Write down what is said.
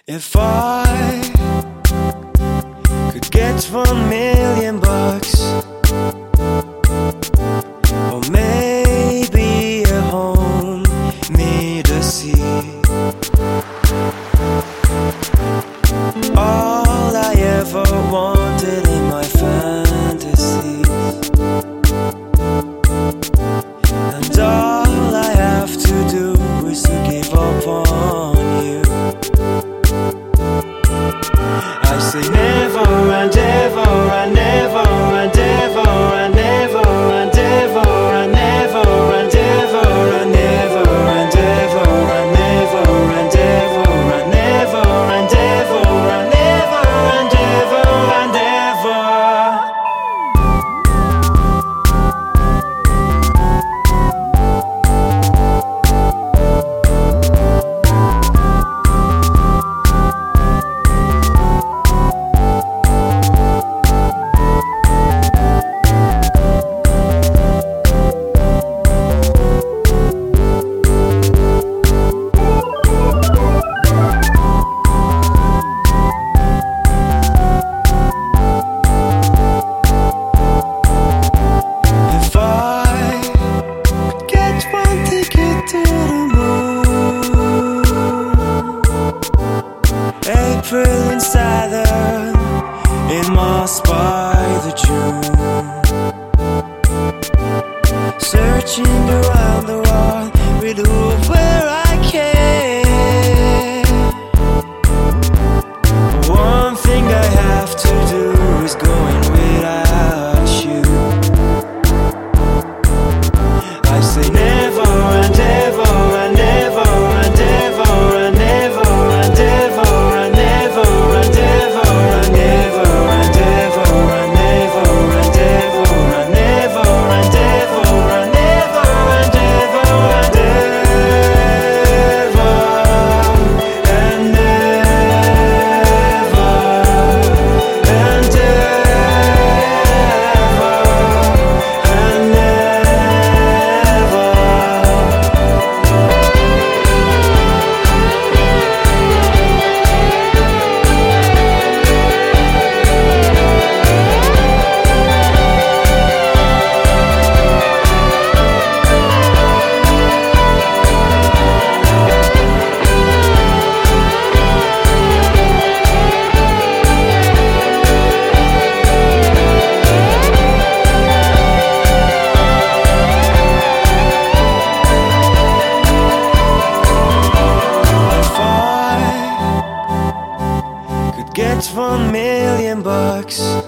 If I could get $1,000,000, or maybe a home near the sea, all I ever wanted in my fantasy, and all I have to do is to give up on you. I say never and ever and never and ever and never and ever and never and ever and never and ever and never and ever and never and ever and never and ever and ever. If I could get one ticket to the moon, April in Southern, in Mars by the June, searching around the world with where I can. One thing I have to do is going without you. I say never and ever and never and ever and never and ever and never and ever and never and ever and never and ever and never and ever and never and ever and ever and never and If I could get $1,000,000,